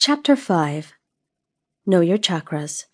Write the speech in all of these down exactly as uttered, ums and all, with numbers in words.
Chapter five. Know Your Chakras.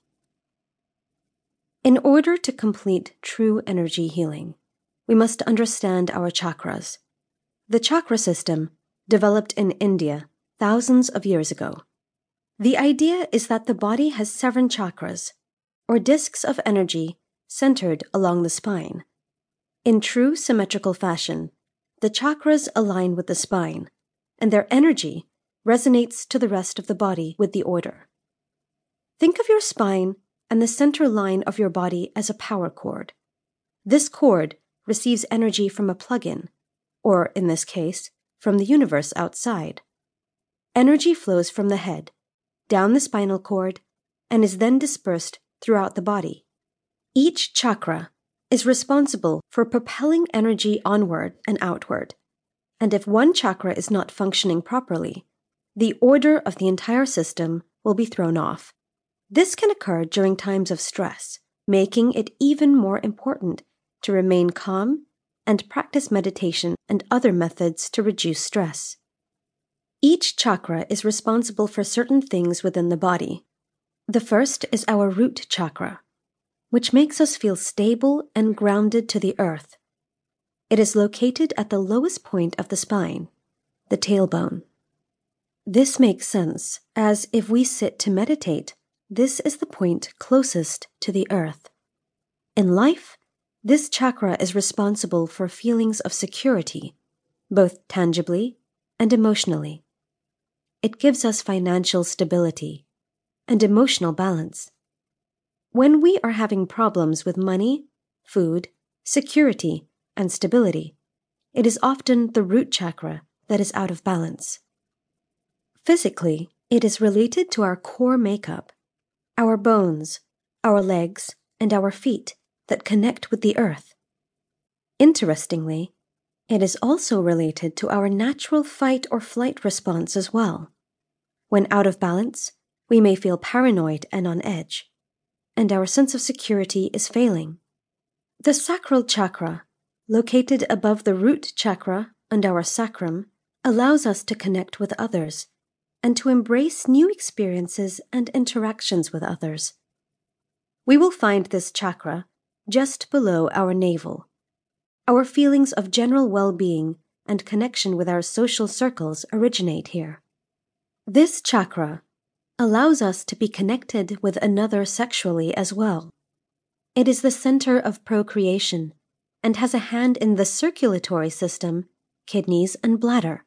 In order to complete true energy healing, we must understand our chakras. The chakra system developed in India thousands of years ago. The idea is that the body has seven chakras, or discs of energy centered along the spine. In true symmetrical fashion, the chakras align with the spine, and their energy resonates to the rest of the body with the order. Think of your spine and the center line of your body as a power cord. This cord receives energy from a plug-in, or in this case, from the universe outside. Energy flows from the head, down the spinal cord, and is then dispersed throughout the body. Each chakra is responsible for propelling energy onward and outward, and if one chakra is not functioning properly, the order of the entire system will be thrown off. This can occur during times of stress, making it even more important to remain calm and practice meditation and other methods to reduce stress. Each chakra is responsible for certain things within the body. The first is our root chakra, which makes us feel stable and grounded to the earth. It is located at the lowest point of the spine, the tailbone. This makes sense, as if we sit to meditate, this is the point closest to the earth. In life, this chakra is responsible for feelings of security, both tangibly and emotionally. It gives us financial stability and emotional balance. When we are having problems with money, food, security, and stability, it is often the root chakra that is out of balance. Physically, it is related to our core makeup, our bones, our legs, and our feet that connect with the earth. Interestingly, it is also related to our natural fight or flight response as well. When out of balance, we may feel paranoid and on edge, and our sense of security is failing. The sacral chakra, located above the root chakra and our sacrum, allows us to connect with others and to embrace new experiences and interactions with others. We will find this chakra just below our navel. Our feelings of general well-being and connection with our social circles originate here. This chakra allows us to be connected with another sexually as well. It is the center of procreation and has a hand in the circulatory system, kidneys, and bladder.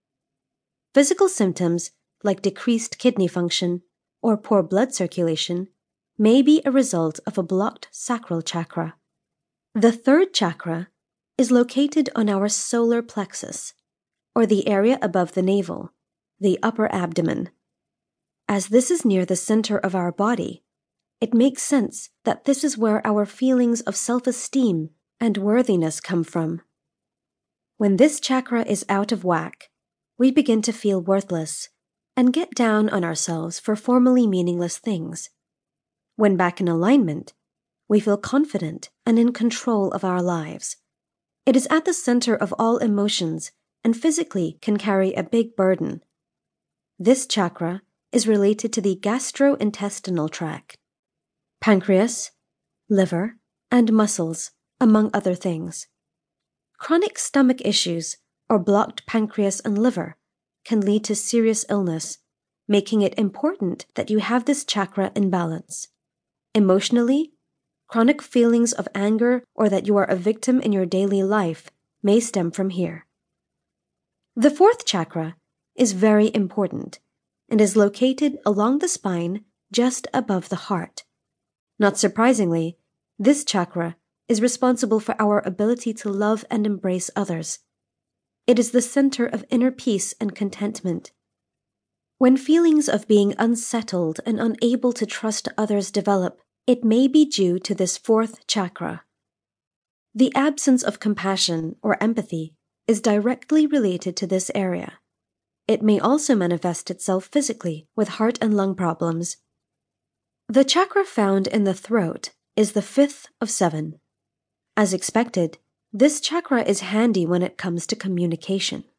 Physical symptoms like decreased kidney function or poor blood circulation may be a result of a blocked sacral chakra. The third chakra is located on our solar plexus, or the area above the navel, the upper abdomen. As this is near the center of our body, it makes sense that this is where our feelings of self-esteem and worthiness come from. When this chakra is out of whack, we begin to feel worthless and get down on ourselves for formerly meaningless things. When back in alignment, we feel confident and in control of our lives. It is at the center of all emotions and physically can carry a big burden. This chakra is related to the gastrointestinal tract, pancreas, liver, and muscles, among other things. Chronic stomach issues or blocked pancreas and liver can lead to serious illness, making it important that you have this chakra in balance. Emotionally, chronic feelings of anger or that you are a victim in your daily life may stem from here. The fourth chakra is very important and is located along the spine just above the heart. Not surprisingly, this chakra is responsible for our ability to love and embrace others. It is the center of inner peace and contentment. When feelings of being unsettled and unable to trust others develop, it may be due to this fourth chakra. The absence of compassion or empathy is directly related to this area. It may also manifest itself physically with heart and lung problems. The chakra found in the throat is the fifth of seven. As expected, this chakra is handy when it comes to communication.